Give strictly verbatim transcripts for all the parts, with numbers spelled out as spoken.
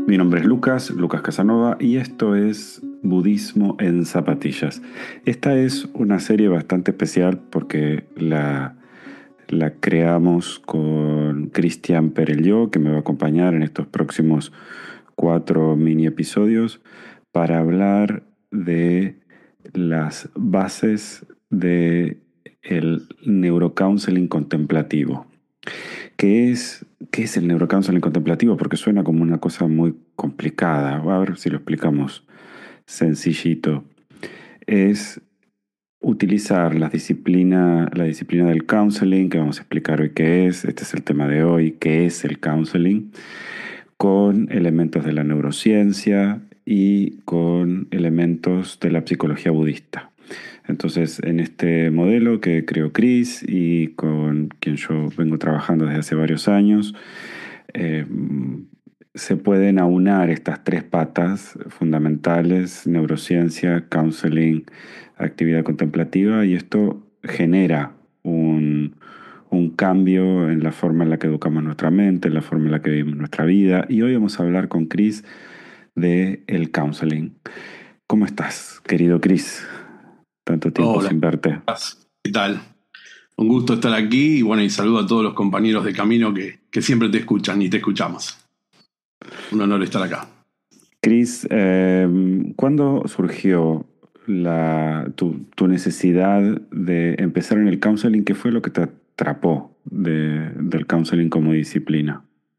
Mi nombre es Lucas, Lucas Casanova, y esto es Budismo en Zapatillas. Esta es una serie bastante especial porque la, la creamos con Cristian Perelló, que me va a acompañar en estos próximos cuatro mini episodios para hablar de las bases del neurocounseling contemplativo. ¿Qué es, qué es el neurocounseling contemplativo? Porque suena como una cosa muy complicada. A ver si lo explicamos sencillito. Es utilizar la disciplina, la disciplina del counseling, que vamos a explicar hoy qué es. Este es el tema de hoy, qué es el counseling, con elementos de la neurociencia y con elementos de la psicología budista. Entonces, en este modelo que creó Chris y con quien yo vengo trabajando desde hace varios años, eh, se pueden aunar estas tres patas fundamentales: neurociencia, counseling, actividad contemplativa, y esto genera un, un cambio en la forma en la que educamos nuestra mente, en la forma en la que vivimos nuestra vida. Y hoy vamos a hablar con Chris de el counseling. ¿Cómo estás, querido Chris? Tanto tiempo Hola, sin verte. ¿qué tal? Un gusto estar aquí y bueno, y saludo a todos los compañeros de camino que, que siempre te escuchan y te escuchamos. Un honor estar acá. Chris, eh, ¿cuándo surgió la, tu, tu necesidad de empezar en el counseling? ¿Qué fue lo que te atrapó de, del counseling como disciplina?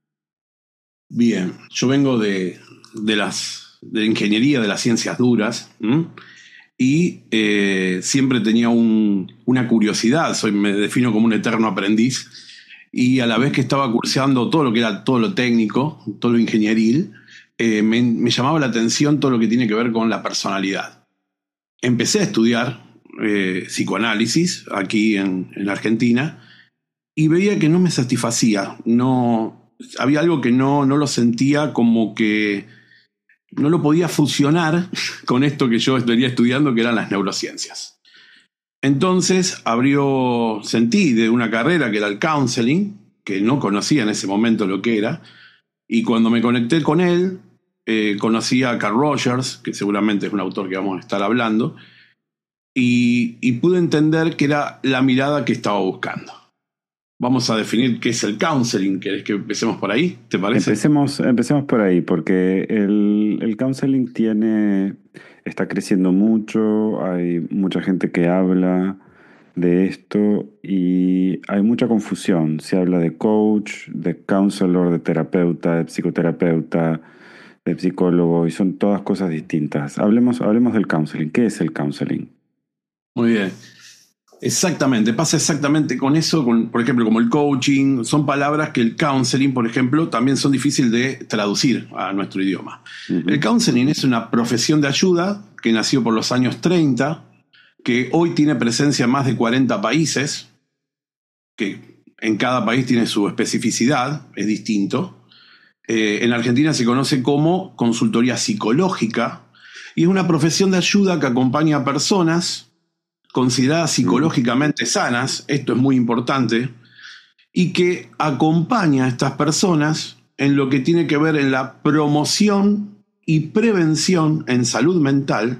Bien, yo vengo de, de las de ingeniería, de las ciencias duras, ¿m? y eh, siempre tenía un, una curiosidad. Soy, me defino como un eterno aprendiz, y a la vez que estaba curseando todo lo que era todo lo técnico, todo lo ingenieril, eh, me, me llamaba la atención todo lo que tiene que ver con la personalidad. Empecé a estudiar eh, psicoanálisis aquí en, en Argentina y veía que no me satisfacía. No, había algo que no, no lo sentía, como que no lo podía fusionar con esto que yo venía estudiando, que eran las neurociencias. Entonces abrió, sentí de una carrera que era el counseling, que no conocía en ese momento lo que era, y cuando me conecté con él, eh, conocí a Carl Rogers, que seguramente es un autor que vamos a estar hablando, y, y pude entender que era la mirada que estaba buscando. Vamos a definir qué es el counseling. ¿Querés que empecemos por ahí? ¿Te parece? Empecemos, empecemos por ahí, porque el, el counseling tiene, está creciendo mucho, hay mucha gente que habla de esto y hay mucha confusión. Se habla de coach, de counselor, de terapeuta, de psicoterapeuta, de psicólogo, y son todas cosas distintas. Hablemos, hablemos del counseling. ¿Qué es el counseling? Muy bien. Exactamente, pasa exactamente con eso, con, por ejemplo, como el coaching. Son palabras que el counseling, por ejemplo, también son difíciles de traducir a nuestro idioma. Uh-huh. El counseling es una profesión de ayuda que nació por los años treinta, que hoy tiene presencia en más de cuarenta países, que en cada país tiene su especificidad, es distinto. Eh, en Argentina se conoce como consultoría psicológica y es una profesión de ayuda que acompaña a personas consideradas psicológicamente sanas, esto es muy importante, y que acompaña a estas personas en lo que tiene que ver en la promoción y prevención en salud mental,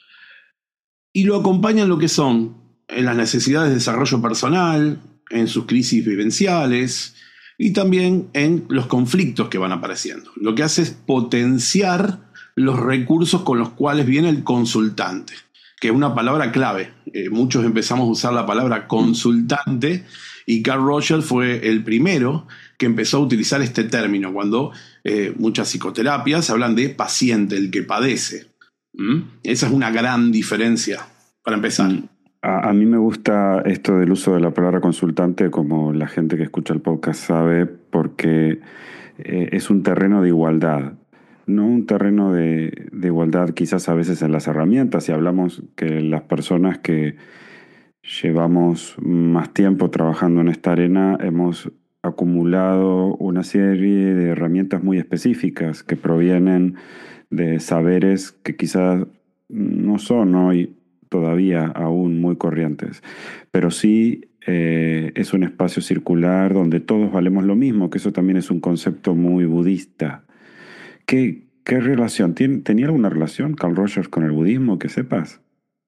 y lo acompaña en lo que son en las necesidades de desarrollo personal, en sus crisis vivenciales y también en los conflictos que van apareciendo. Lo que hace es potenciar los recursos con los cuales viene el consultante, que es una palabra clave. Eh, muchos empezamos a usar la palabra consultante y Carl Rogers fue el primero que empezó a utilizar este término cuando eh, muchas psicoterapias hablan de paciente, el que padece. ¿Mm? Esa es una gran diferencia para empezar. A, a mí me gusta esto del uso de la palabra consultante, como la gente que escucha el podcast sabe, porque eh, es un terreno de igualdad. No un terreno de, de igualdad quizás a veces en las herramientas, si hablamos que las personas que llevamos más tiempo trabajando en esta arena hemos acumulado una serie de herramientas muy específicas que provienen de saberes que quizás no son hoy todavía aún muy corrientes, pero sí eh, es un espacio circular donde todos valemos lo mismo, que eso también es un concepto muy budista, ¿Qué, qué relación? ¿Tien- ¿Tenía alguna relación Carl Rogers con el budismo que sepas?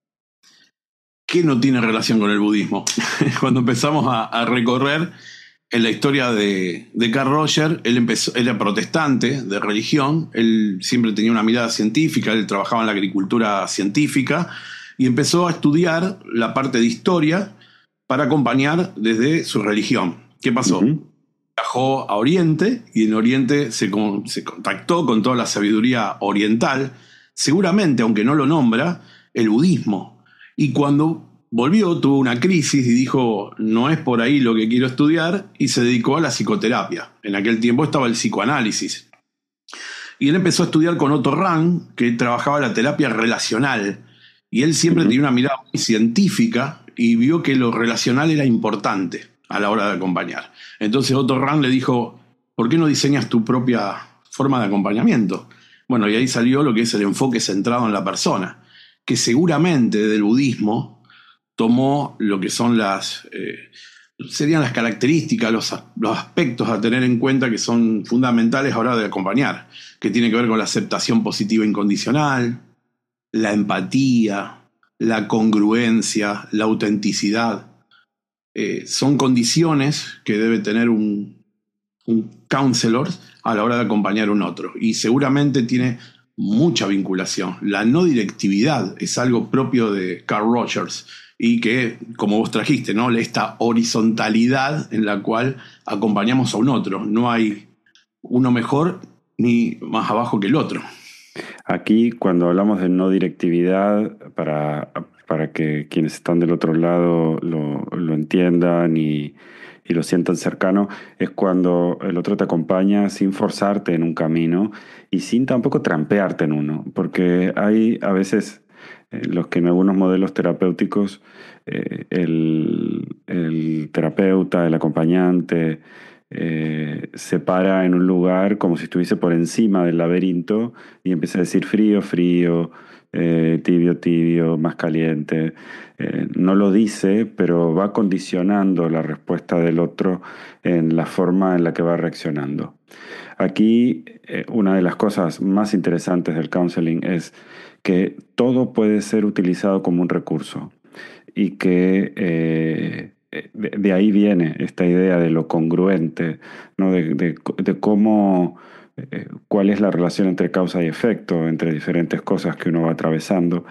¿Qué no tiene relación con el budismo? Cuando empezamos a, a recorrer en la historia de, de Carl Rogers, él empezó, él era protestante de religión, él siempre tenía una mirada científica, él trabajaba en la agricultura científica y empezó a estudiar la parte de historia para acompañar desde su religión. ¿Qué pasó? Ujú. Viajó a Oriente y en Oriente se, con- se contactó con toda la sabiduría oriental, seguramente, aunque no lo nombra, el budismo. Y cuando volvió, tuvo una crisis y dijo, no es por ahí lo que quiero estudiar, y se dedicó a la psicoterapia. En aquel tiempo estaba el psicoanálisis. Y él empezó a estudiar con Otto Rahn, que trabajaba la terapia relacional. Y él siempre Ujú. tenía una mirada muy científica y vio que lo relacional era importante a la hora de acompañar. Entonces Otto Rahn le dijo, ¿por qué no diseñas tu propia forma de acompañamiento? Bueno, y ahí salió lo que es el enfoque centrado en la persona, que seguramente del budismo tomó lo que son las... eh, serían las características, los, los aspectos a tener en cuenta que son fundamentales a la hora de acompañar, que tiene que ver con la aceptación positiva incondicional, la empatía, la congruencia, la autenticidad. Eh, son condiciones que debe tener un, un counselor a la hora de acompañar a un otro. Y seguramente tiene mucha vinculación. La no directividad es algo propio de Carl Rogers y que, como vos trajiste, ¿no? Esta horizontalidad en la cual acompañamos a un otro. No hay uno mejor ni más abajo que el otro. Aquí, cuando hablamos de no directividad, para, para que quienes están del otro lado lo, lo entiendan y, y lo sientan cercano, es cuando el otro te acompaña sin forzarte en un camino y sin tampoco trampearte en uno, porque hay a veces eh, los que en algunos modelos terapéuticos eh, el, el terapeuta, el acompañante, eh, se para en un lugar como si estuviese por encima del laberinto y empieza a decir frío, frío, eh, tibio, tibio, más caliente. Eh, no lo dice, pero va condicionando la respuesta del otro en la forma en la que va reaccionando. Aquí, eh, una de las cosas más interesantes del counseling es que todo puede ser utilizado como un recurso y que eh, de, de ahí viene esta idea de lo congruente, ¿no? De, de- de cómo, eh, cuál es la relación entre causa y efecto, entre diferentes cosas que uno va atravesando,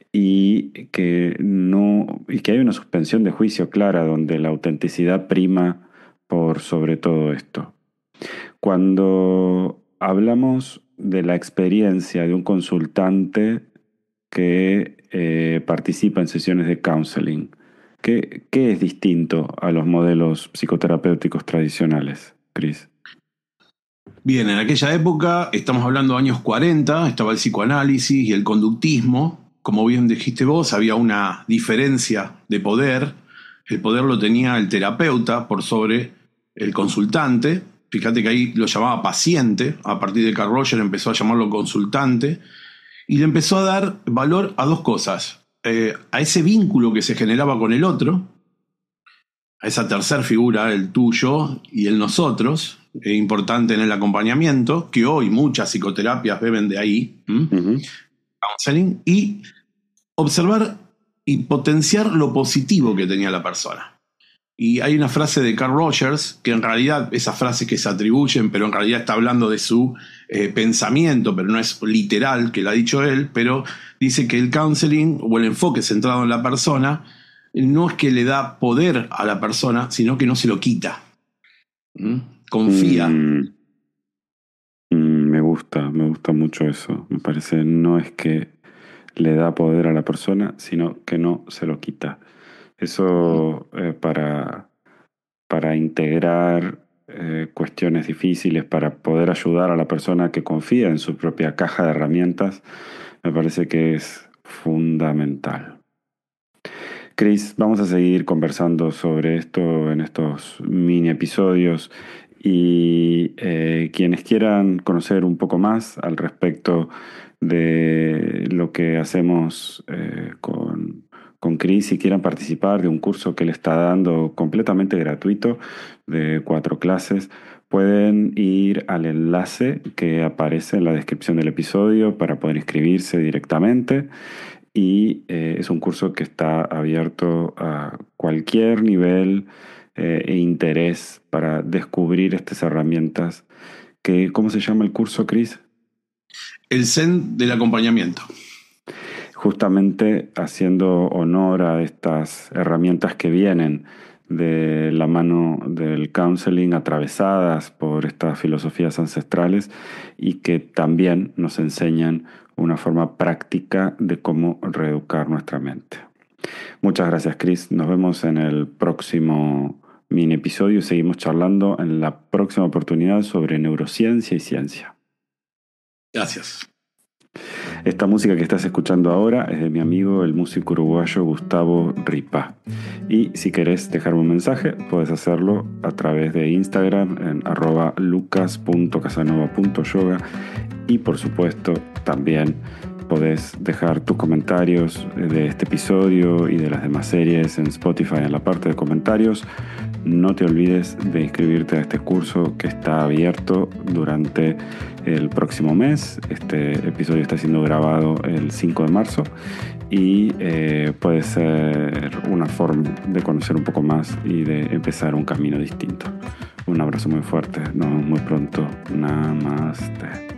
y que no, y que hay una suspensión de juicio clara donde la autenticidad prima por sobre todo esto. Cuando hablamos de la experiencia de un consultante que eh, participa en sesiones de counseling, ¿qué, qué es distinto a los modelos psicoterapéuticos tradicionales, Chris? Bien, en aquella época, estamos hablando de años cuarenta, estaba el psicoanálisis y el conductismo. Como bien dijiste vos, había una diferencia de poder. El poder lo tenía el terapeuta por sobre el consultante. Fíjate que ahí lo llamaba paciente. A partir de Carl Rogers empezó a llamarlo consultante. Y le empezó a dar valor a dos cosas. Eh, a ese vínculo que se generaba con el otro, a esa tercera figura, el tuyo y el nosotros, eh, importante en el acompañamiento, que hoy muchas psicoterapias beben de ahí, ¿m? Ujú. Counseling, y observar y potenciar lo positivo que tenía la persona. Y hay una frase de Carl Rogers, que en realidad, esas frases que se atribuyen, pero en realidad está hablando de su eh, pensamiento, pero no es literal, que lo ha dicho él, pero dice que el counseling o el enfoque centrado en la persona no es que le da poder a la persona, sino que no se lo quita. ¿Mm? Confía. Mm, mm, me gusta, me gusta mucho eso. Me parece, no es que le da poder a la persona, sino que no se lo quita. Eso eh, para, para integrar eh, cuestiones difíciles, para poder ayudar a la persona que confía en su propia caja de herramientas, me parece que es fundamental. Chris, vamos a seguir conversando sobre esto en estos mini episodios y eh, quienes quieran conocer un poco más al respecto de lo que hacemos eh, con, con Chris y quieran participar de un curso que él está dando completamente gratuito de cuatro clases, pueden ir al enlace que aparece en la descripción del episodio para poder inscribirse directamente. Y eh, es un curso que está abierto a cualquier nivel eh, e interés para descubrir estas herramientas. Que, ¿cómo se llama el curso, Cris? El Zen del acompañamiento. Justamente haciendo honor a estas herramientas que vienen de la mano del counseling, atravesadas por estas filosofías ancestrales y que también nos enseñan una forma práctica de cómo reeducar nuestra mente. Muchas gracias, Cris. Nos vemos en el próximo mini episodio y seguimos charlando en la próxima oportunidad sobre neurociencia y ciencia. Gracias. Esta música que estás escuchando ahora es de mi amigo, el músico uruguayo Gustavo Ripa. Y si querés dejarme un mensaje, puedes hacerlo a través de Instagram en arroba lucas punto casanova punto yoga. Y por supuesto, también podés dejar tus comentarios de este episodio y de las demás series en Spotify en la parte de comentarios. No te olvides de inscribirte a este curso que está abierto durante el próximo mes. Este episodio está siendo grabado el cinco de marzo y eh, puede ser una forma de conocer un poco más y de empezar un camino distinto. Un abrazo muy fuerte. Nos vemos muy pronto. Namaste.